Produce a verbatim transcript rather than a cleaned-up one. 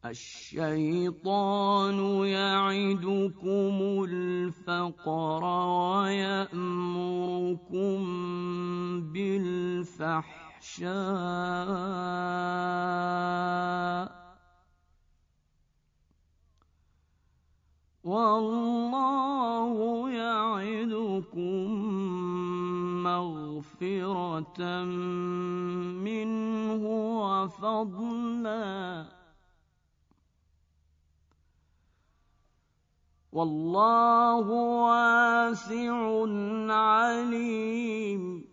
الشيطان يعدكم الفقر ويأمركم بالفحشاء والله يعدكم مغفرة منه وفضلا والله واسع عليم